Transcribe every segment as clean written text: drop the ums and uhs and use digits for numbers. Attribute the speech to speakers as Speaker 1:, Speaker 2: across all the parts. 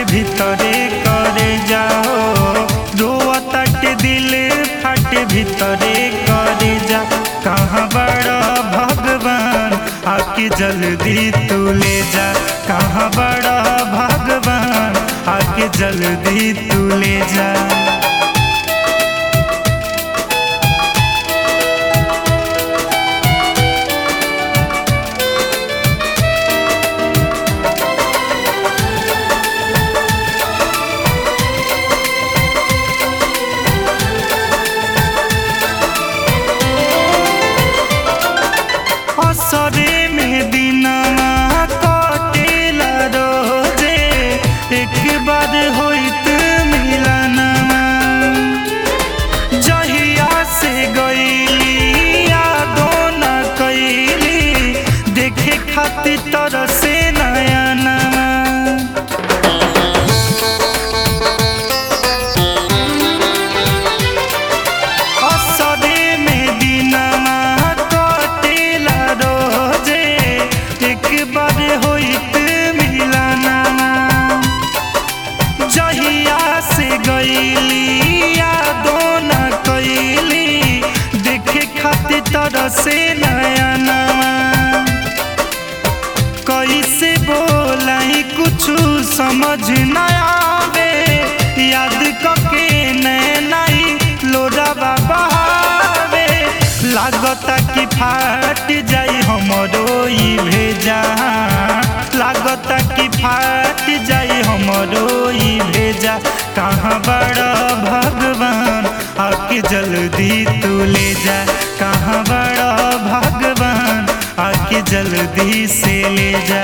Speaker 1: भीतरे करे जाओ, रोअतट दिल फट भीतरे करे जा। कहाँ बड़ा भगवान आके जल्दी तू ले जा, कहाँ बड़ा भगवान आके जल्दी तू ले जा। असरे में दिनमा कटेला रोजे, एक बार होइत मिलनमा। जहिया से गईली यादो न कैली, देखे खातिर तरसे नयनमा। असरे में दिनमा होइत मिलनमा। जहिया से गईली यादो न कैली, देखे खातिर तरसे नयनमा। कैसे बोलाई कुछ समझ न आवे, याद कके नैनाई लोरावा बहावे। लागता कि फाट जाई हमरो ई भेजा, लागता कि फाट जाई हमरो ई भेजा। कहाँ बड़ा भगवान आके जल्दी तू ले जा, कहाँ बड़ा भगवान आके जल्दी से ले जा।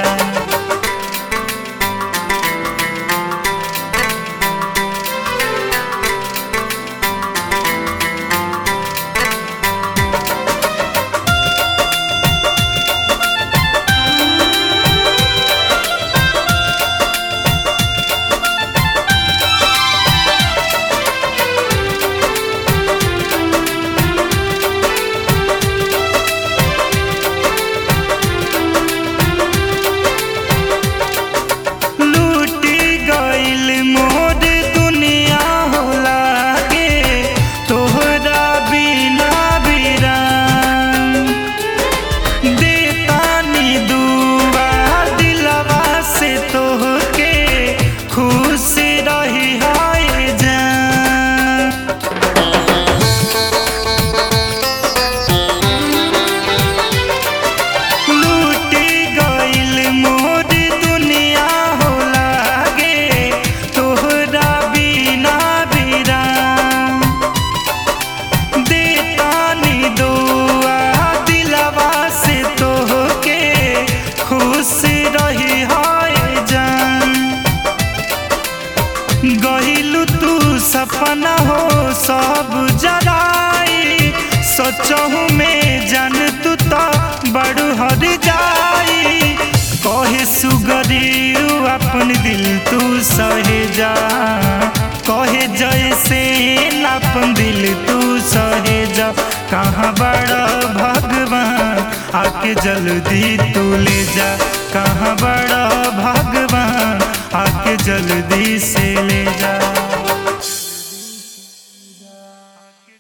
Speaker 1: गहिलु तू सपना हो सब जराई, सोचहु में जान तू तो बड़ू हर जाई। कहे सुगरीउ अपन दिल तू सहे जा, कहे जैसे अपन दिल तू सहे जा। कहाँ बड़ा भगवान आके जल्दी तू ले जा, कहाँ बड़ा भगवान आके जल्दी से ले जा।